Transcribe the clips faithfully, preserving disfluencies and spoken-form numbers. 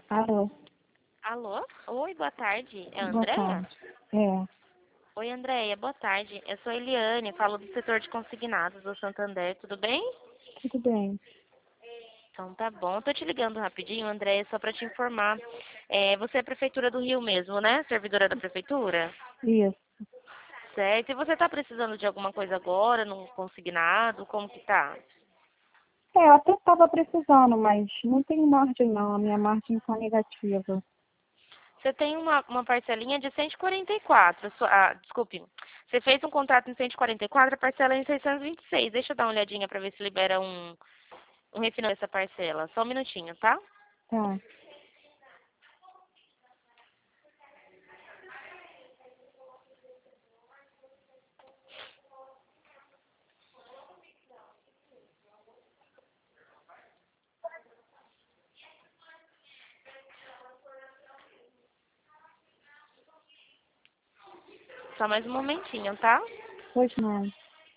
Alô, Alô? Oi, boa tarde. É a boa Andréia? tarde. É, Oi, Andréia, boa tarde. Eu sou a Eliane, falo do setor de consignados do Santander, tudo bem? tudo bem. Então tá bom. Tô te ligando rapidinho, Andréia, só para te informar. É, você é a Prefeitura do Rio mesmo, né? Servidora da Prefeitura? Isso. Certo. E você tá precisando de alguma coisa agora, num consignado? Como que tá? É, eu até estava precisando, mas não tem margem não, a minha margem está negativa. Você tem uma, uma parcelinha de cento e quarenta e quatro. Sua- ah, desculpe. Você fez um contrato em cento e quarenta e quatro, a parcela é em seiscentos e vinte e seis. Deixa eu dar uma olhadinha para ver se libera um, um refinanciamento dessa parcela. Só um minutinho, tá? Tá, Só mais um momentinho, tá? pois não.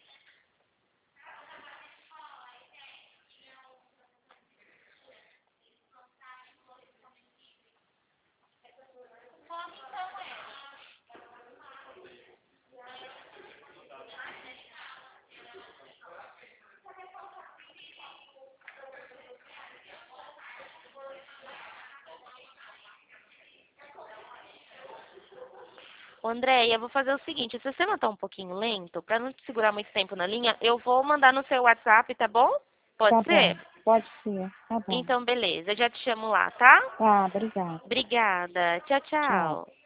Ô, Andréia, eu vou fazer o seguinte. Se o sistema tá um pouquinho lento, para não te segurar muito tempo na linha, eu vou mandar no seu WhatsApp, tá bom? Pode Tá bom, ser? pode ser, tá bom. Então, beleza. Eu já te chamo lá, tá? Tá, obrigada. Obrigada. Tchau, Tchau. tchau.